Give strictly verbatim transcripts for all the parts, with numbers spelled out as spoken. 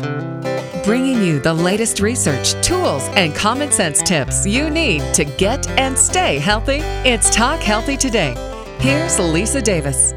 Bringing you the latest research, tools, and common sense tips you need to get and stay healthy. It's Talk Healthy Today. Here's Lisa Davis.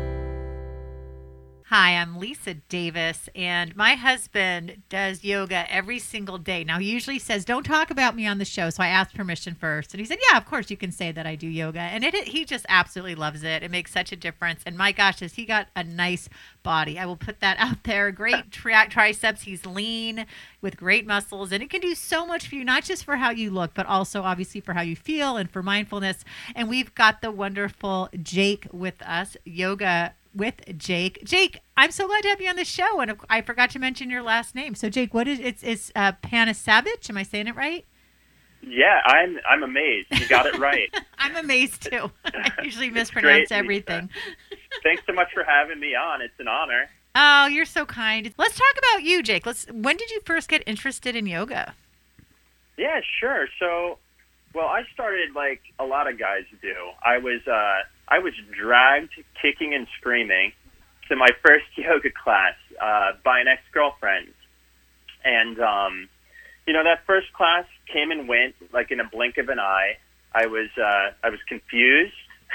Hi, I'm Lisa Davis, and my husband does yoga every single day. Now, he usually says, don't talk about me on the show, so I asked permission first. And he said, yeah, of course you can say that I do yoga. And it, he just absolutely loves it. It makes such a difference. And my gosh, has he got a nice body. I will put that out there. Great tri- triceps. He's lean with great muscles, and it can do so much for you, not just for how you look, but also obviously for how you feel and for mindfulness. And we've got the wonderful Jake with us, Yoga with Jake. Jake, I'm so glad to have you on the show, and I forgot to mention your last name. So, Jake, what is it's it's uh, Panasavich? Am I saying it right? Yeah, I'm I'm amazed. You got it right. I'm amazed too. I usually mispronounce great, everything. Thanks so much for having me on. It's an honor. Oh, you're so kind. Let's talk about you, Jake. Let's. When did you first get interested in yoga? Yeah, sure. So, well, I started like a lot of guys do. I was uh, I was dragged kicking and screaming to my first yoga class uh, by an ex-girlfriend, and um, you know, that first class came and went like in a blink of an eye. I was uh, I was confused.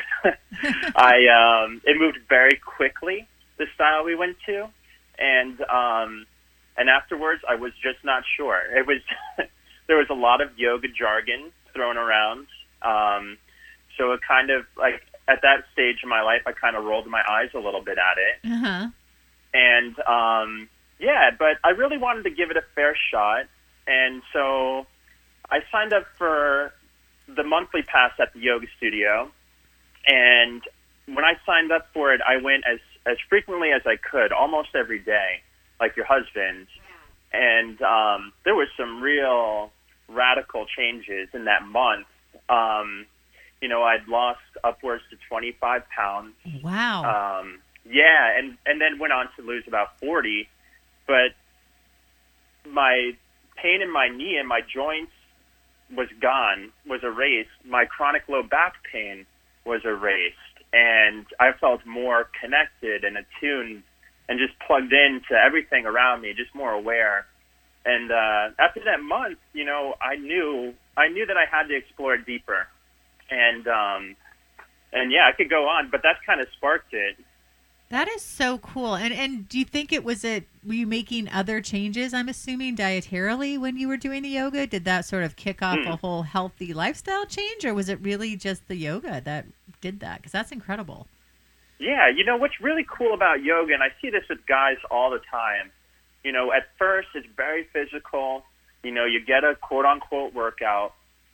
I um, it moved very quickly, the style we went to, and um, and afterwards I was just not sure. It was there was a lot of yoga jargon thrown around, um, so it kind of like at that stage in my life I kind of rolled my eyes a little bit at it, uh-huh. and um, yeah, but I really wanted to give it a fair shot, and so I signed up for the monthly pass at the yoga studio. And when I signed up for it, I went as, as frequently as I could, almost every day, like your husband. And um, there was some real radical changes in that month. Um, you know, I'd lost upwards to twenty-five pounds. Wow. Um, yeah, and, and then went on to lose about forty. But my pain in my knee and my joints was gone, was erased. My chronic low back pain was erased, and I felt more connected and attuned and just plugged into everything around me, just more aware. And uh, after that month, you know, I knew I knew that I had to explore it deeper. And um, and yeah, I could go on, but that's kind of sparked it. That is so cool. And and do you think it was it? Were you making other changes? I'm assuming dietarily when you were doing the yoga. Did that sort of kick off Mm. a whole healthy lifestyle change, or was it really just the yoga that did that? Because that's incredible. Yeah, you know what's really cool about yoga, and I see this with guys all the time. You know, at first it's very physical. You know, you get a quote unquote workout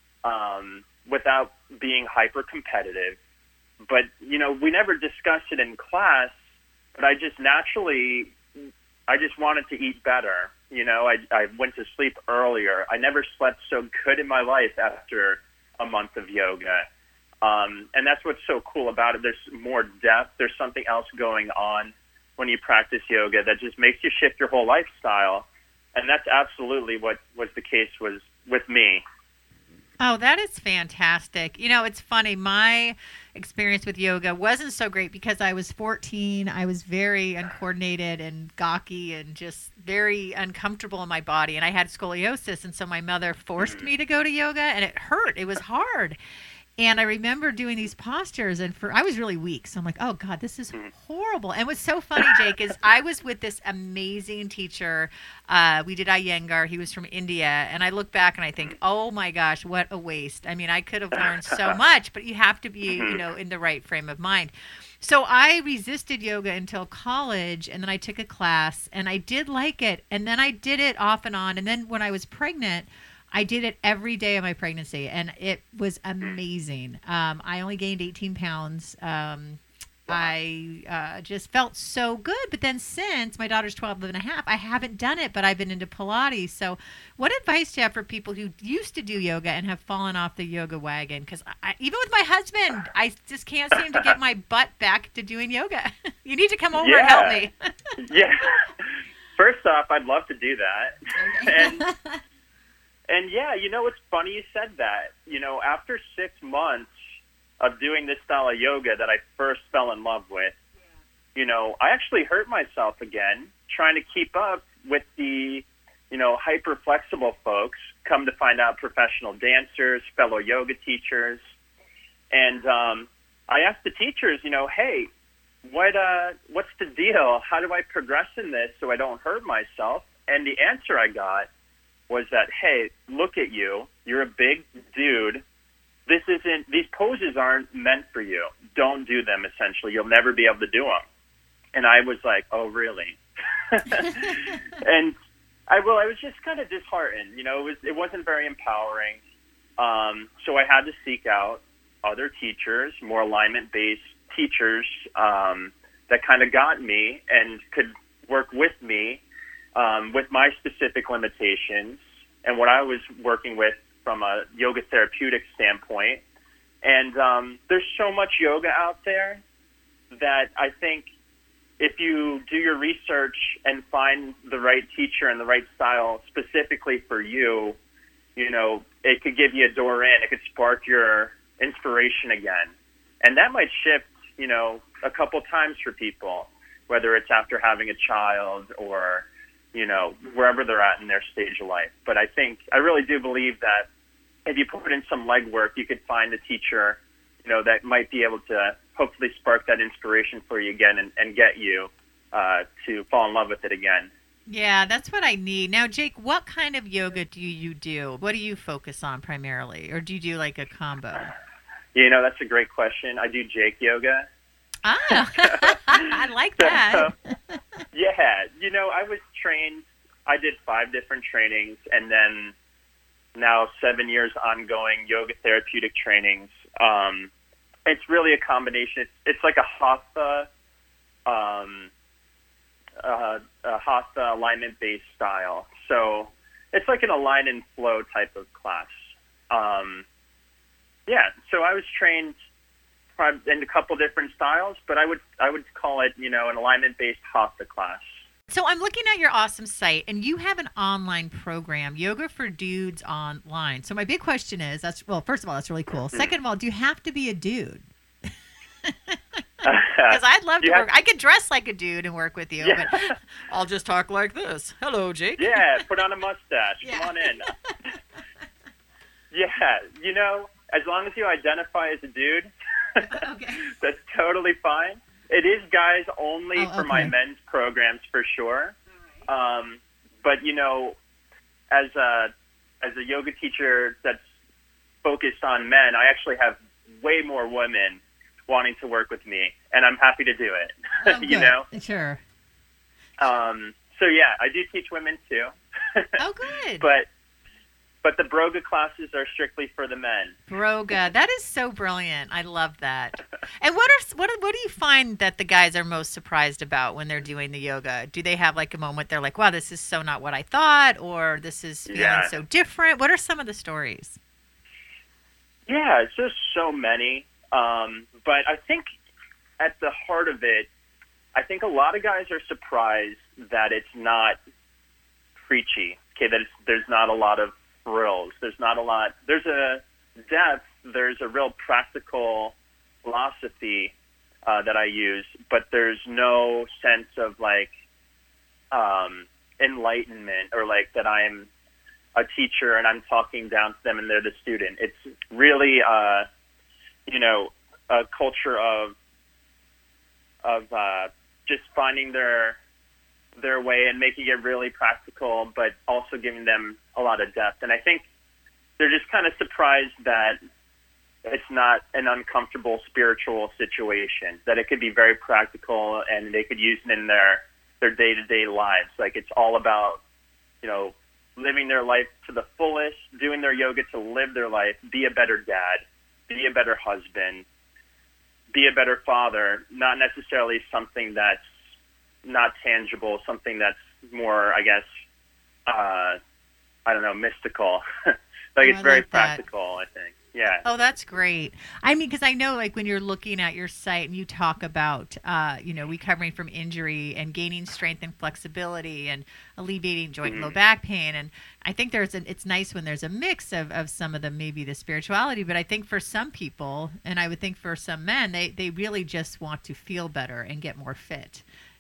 um, without being hyper competitive. But you know, we never discussed it in class. But I just naturally, I just wanted to eat better. You know, I, I went to sleep earlier. I never slept so good in my life after a month of yoga. Um, and that's what's so cool about it. There's more depth. There's something else going on when you practice yoga that just makes you shift your whole lifestyle. And that's absolutely what was the case was with me. Oh, that is fantastic. You know, it's funny. My experience with yoga wasn't so great because I was fourteen. I was very uncoordinated and gawky and just very uncomfortable in my body. And I had scoliosis. And so my mother forced me to go to yoga, and it hurt. It was hard. And I remember doing these postures, and for I was really weak. So I'm like, oh, God, this is horrible. And what's so funny, Jake, is I was with this amazing teacher. Uh, we did Iyengar. He was from India. And I look back and I think, oh, my gosh, what a waste. I mean, I could have learned so much, but you have to be, you know, in the right frame of mind. So I resisted yoga until college, and then I took a class, and I did like it. And then I did it off and on. And then when I was pregnant, I did it every day of my pregnancy, and it was amazing. Um, I only gained eighteen pounds. Um, wow. I uh, just felt so good. But then since my daughter's twelve and a half, I haven't done it, but I've been into Pilates. So what advice do you have for people who used to do yoga and have fallen off the yoga wagon? Because even with my husband, I just can't seem to get my butt back to doing yoga. You need to come over yeah. and help me. Yeah. First off, I'd love to do that. And And yeah, you know, it's funny you said that. You know, after six months of doing this style of yoga that I first fell in love with, yeah. you know, I actually hurt myself again trying to keep up with the you know, hyper flexible folks come to find out professional dancers, fellow yoga teachers. And um, I asked the teachers, you know, hey, what uh, what's the deal? How do I progress in this so I don't hurt myself? And the answer I got was that, hey, look at you. You're a big dude. This isn't, these poses aren't meant for you. Don't do them, essentially. You'll never be able to do them. And I was like, oh, really? And I, well, I was just kind of disheartened. You know, it, was, it wasn't very empowering. Um, so I had to seek out other teachers, more alignment-based teachers um, that kind of got me and could work with me um, with my specific limitations and what I was working with from a yoga therapeutic standpoint. And um, there's so much yoga out there that I think if you do your research and find the right teacher and the right style specifically for you, you know, it could give you a door in. It could spark your inspiration again. And that might shift, you know, a couple times for people, whether it's after having a child or, you know, wherever they're at in their stage of life. But I think, I really do believe that if you put in some legwork, you could find a teacher, you know, that might be able to hopefully spark that inspiration for you again and, and get you uh, to fall in love with it again. Yeah, that's what I need. Now, Jake, what kind of yoga do you do? What do you focus on primarily? Or do you do like a combo? You know, that's a great question. I do Jake yoga. Ah, I like that. So, yeah, you know, I was trained, I did five different trainings, and then now seven years ongoing yoga therapeutic trainings. Um, it's really a combination. It's, it's like a hatha, um, uh, a hatha alignment-based style. So it's like an align and flow type of class. Um, yeah, so I was trained in a couple different styles, but I would I would call it, you know, an alignment-based hatha class. So I'm looking at your awesome site, and you have an online program, Yoga for Dudes Online. So my big question is, that's well, first of all, that's really cool. Second of all, do you have to be a dude? Because I'd love to work. I could dress like a dude and work with you, yeah. But I'll just talk like this. Hello, Jake. Yeah, put on a mustache. Yeah. Come on in. Yeah, you know, as long as you identify as a dude, okay. That's totally fine. It is guys only oh, for okay. my men's programs for sure. Right. Um, but you know, as a as a yoga teacher that's focused on men, I actually have way more women wanting to work with me, and I'm happy to do it. Oh, you know, sure. Um, so yeah, I do teach women too. Oh, good. But. But the Broga classes are strictly for the men. Broga, that is so brilliant. I love that. And what are what what do you find that the guys are most surprised about when they're doing the yoga? Do they have like a moment they're like, "Wow, this is so not what I thought," or "This is feeling yeah. so different"? What are some of the stories? Yeah, it's just so many. Um, but I think at the heart of it, I think a lot of guys are surprised that it's not preachy. Okay, that it's, there's not a lot of frills. There's not a lot. There's a depth. There's a real practical philosophy uh, that I use, but there's no sense of like um, enlightenment or like that I'm a teacher and I'm talking down to them and they're the student. It's really, uh, you know, a culture of of uh, just finding their their way and making it really practical, but also giving them a lot of depth. And I think they're just kind of surprised that it's not an uncomfortable spiritual situation, that it could be very practical and they could use it in their, their day-to-day lives. Like it's all about, you know, living their life to the fullest, doing their yoga to live their life, be a better dad, be a better husband, be a better father, not necessarily something that's not tangible, something that's more, I guess, uh, I don't know, mystical. like oh, it's I very like practical, I think. Yeah. Oh, that's great. I mean, because I know, like, when you're looking at your site and you talk about, uh, you know, recovering from injury and gaining strength and flexibility and alleviating joint mm-hmm. and low back pain. And I think there's an, it's nice when there's a mix of, of some of the, maybe the spirituality, but I think for some people, and I would think for some men, they, they really just want to feel better and get more fit.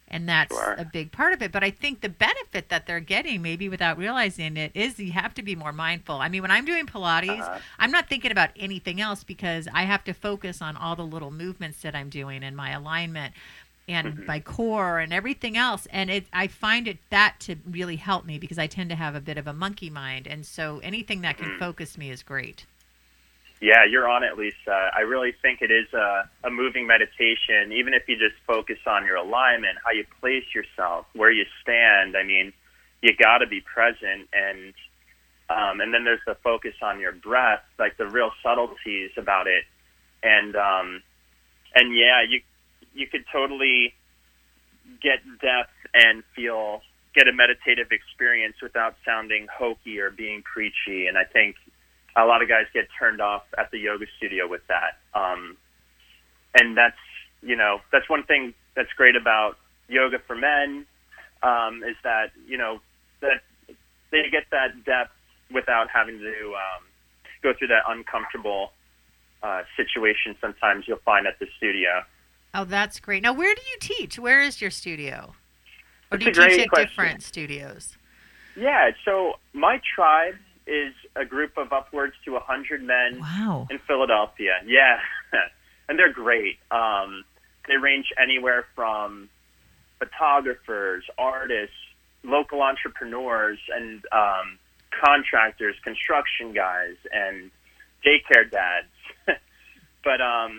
And that's Sure. a big part of it. But I think the benefit that they're getting, maybe without realizing it, is you have to be more mindful. I mean, when I'm doing Pilates, Uh-huh. I'm not thinking about anything else because I have to focus on all the little movements that I'm doing and my alignment and Mhm. my core and everything else. And it, I find it that to really help me because I tend to have a bit of a monkey mind. And so anything that can Mhm. focus me is great. Yeah, you're on it, Lisa. I really think it is a, a moving meditation, even if you just focus on your alignment, how you place yourself, where you stand. I mean, you got to be present. And um, and then there's the focus on your breath, like the real subtleties about it. And um, and yeah, you you could totally get depth and feel, get a meditative experience without sounding hokey or being preachy. And I think a lot of guys get turned off at the yoga studio with that. Um, and that's, you know, that's one thing that's great about yoga for men, um, is that, you know, that they get that depth without having to um, go through that uncomfortable uh, situation sometimes you'll find at the studio. Oh, that's great. Now, where do you teach? Where is your studio? Or do That's you a teach great at question. different studios? Yeah, so my tribe is a group of upwards to one hundred men Wow. in Philadelphia. Yeah, and they're great. Um, they range anywhere from photographers, artists, local entrepreneurs, and um, contractors, construction guys, and daycare dads. But um,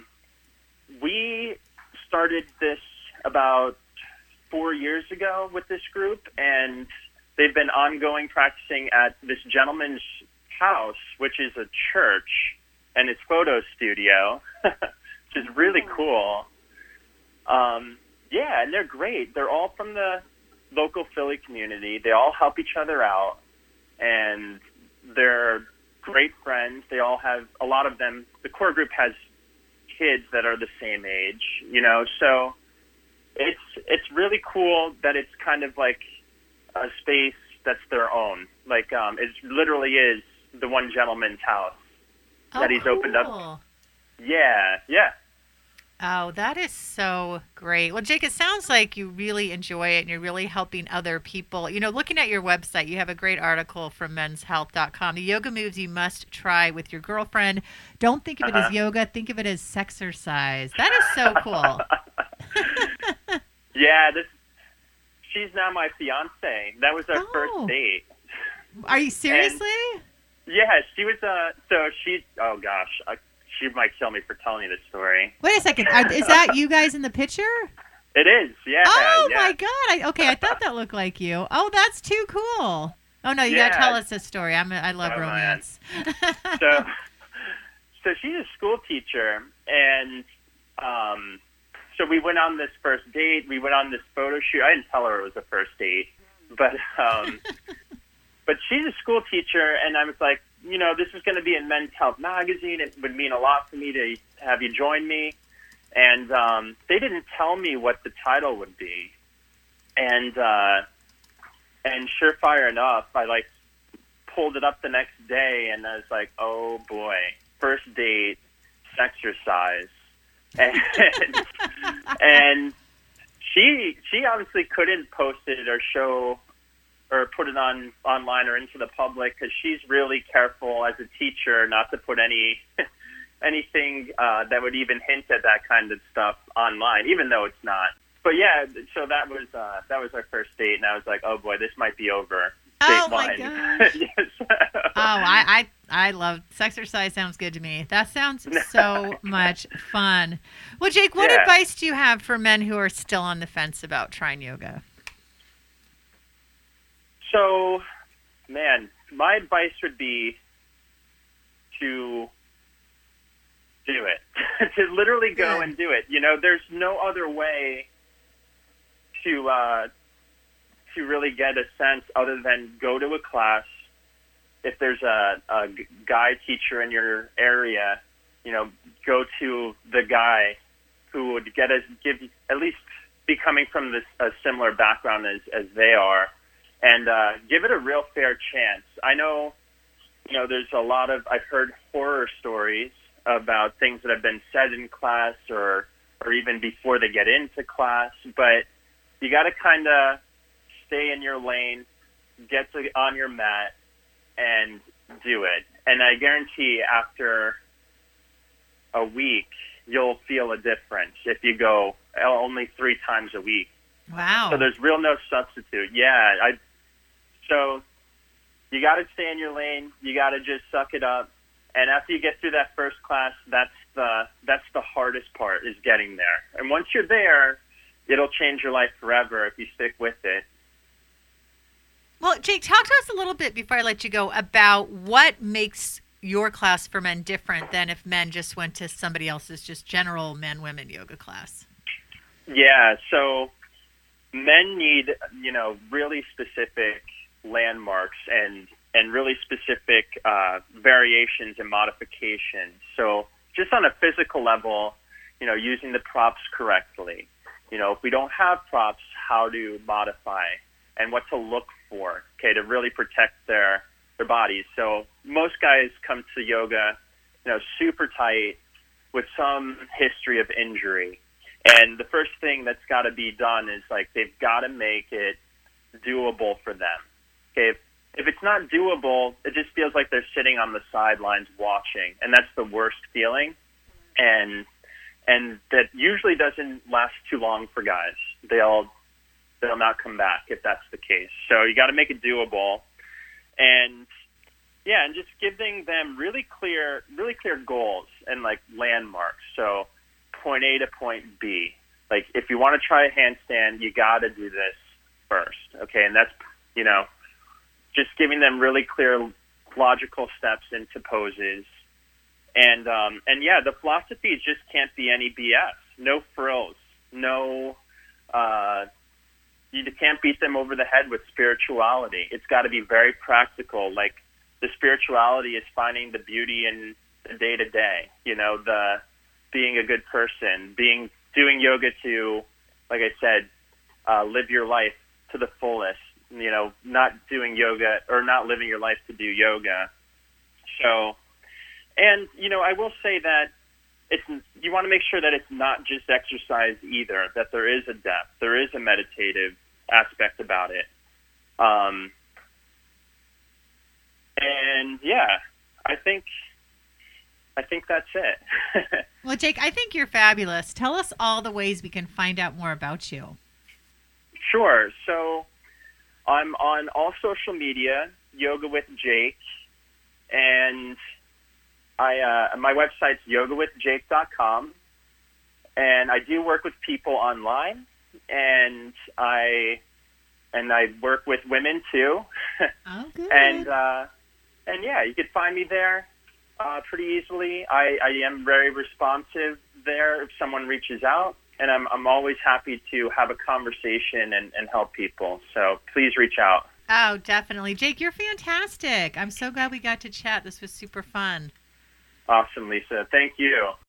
we started this about four years ago with this group, and they've been ongoing practicing at this gentleman's house, which is a church, and his photo studio, which is really cool. Um, yeah, and they're great. They're all from the local Philly community. They all help each other out, and they're great friends. They all have, a lot of them, the core group has kids that are the same age, you know, so it's it's really cool that it's kind of like a space that's their own. Like, um, it literally is the one gentleman's house that Oh, he's opened up. cool. Yeah, yeah. Oh, that is so great. Well, Jake, it sounds like you really enjoy it and you're really helping other people. You know, looking at your website, you have a great article from men's health dot com. The yoga moves you must try with your girlfriend. Don't think of it Uh-huh. as yoga, think of it as sexercise. That is so cool. Yeah, this. She's now my fiance. That was our Oh. first date. Are you seriously? Yeah, she was. Uh, so she. Oh gosh, uh, she might kill me for telling you this story. Wait a second. Are, is that you guys in the picture? It is. Yeah. Oh yeah. my God! I, okay, I thought that looked like you. Oh, that's too cool. Oh no, you gotta Yeah. tell us this story. I'm I love Oh, man. romance. so, so she's a school teacher, and um, so we went on this first date. We went on this photo shoot. I didn't tell her it was a first date, but um, but she's a school teacher, and I was like, you know, this is going to be in Men's Health magazine. It would mean a lot for me to have you join me. And um, they didn't tell me what the title would be, and uh, and surefire enough, I like pulled it up the next day, and I was like, oh boy, first date, sexercise, and and she she obviously couldn't post it or show or put it on online or into the public because she's really careful as a teacher not to put any anything uh, that would even hint at that kind of stuff online, even though it's not. But yeah, so that was uh, that was our first date, and I was like, oh boy, this might be over. Oh Date my one. gosh. Yes. Oh, I, I I love sexercise. Sounds good to me. That sounds so much fun. Well, Jake, what Yeah. advice do you have for men who are still on the fence about trying yoga? So, man, my advice would be to do it, to literally go Good. and do it. You know, there's no other way to uh, to really get a sense other than go to a class. If there's a, a g- guy teacher in your area, you know, go to the guy who would get us give at least be coming from this a similar background as as they are, and uh, give it a real fair chance. I know, you know, there's a lot of I've heard horror stories about things that have been said in class or or even before they get into class, but you got to kind of stay in your lane, get to on your mat, and do it. And I guarantee after a week, you'll feel a difference if you go only three times a week. Wow. So there's real no substitute. Yeah. I. So you got to stay in your lane. You got to just suck it up. And after you get through that first class, that's the that's the hardest part, is getting there. And once you're there, it'll change your life forever if you stick with it. Well, Jake, talk to us a little bit before I let you go about what makes your class for men different than if men just went to somebody else's just general men-women yoga class. Yeah, so men need, you know, really specific landmarks and and really specific uh, variations and modifications. So just on a physical level, you know, using the props correctly. You know, if we don't have props, how to modify and what to look for, okay, to really protect their their bodies. So most guys come to yoga, you know, super tight with some history of injury. And the first thing that's got to be done is, like, they've got to make it doable for them. Okay, if, if it's not doable, it just feels like they're sitting on the sidelines watching, and that's the worst feeling. And and that usually doesn't last too long for guys. They'll they'll not come back if that's the case. So you got to make it doable, and yeah, and just giving them really clear, really clear goals and like landmarks. So point A to point B. Like if you want to try a handstand, you got to do this first, okay? And that's, you know, just giving them really clear, logical steps into poses. And um, and yeah, the philosophy just can't be any B S. No frills. No, uh, you can't beat them over the head with spirituality. It's got to be very practical. Like the spirituality is finding the beauty in the day to day. You know, the being a good person, being doing yoga to, like I said, uh, live your life to the fullest. You know, not doing yoga or not living your life to do yoga. So, and, you know, I will say that it's, you want to make sure that it's not just exercise either, that there is a depth, there is a meditative aspect about it. Um, and yeah, I think, I think that's it. Well, Jake, I think you're fabulous. Tell us all the ways we can find out more about you. Sure. So I'm on all social media, Yoga with Jake, and I uh, my website's yoga with jake dot com, and I do work with people online, and I and I work with women too. Oh, good. and uh, and yeah, you could find me there uh, pretty easily. I, I am very responsive there if someone reaches out. And I'm I'm always happy to have a conversation and, and help people. So please reach out. Oh, definitely. Jake, you're fantastic. I'm so glad we got to chat. This was super fun. Awesome, Lisa. Thank you.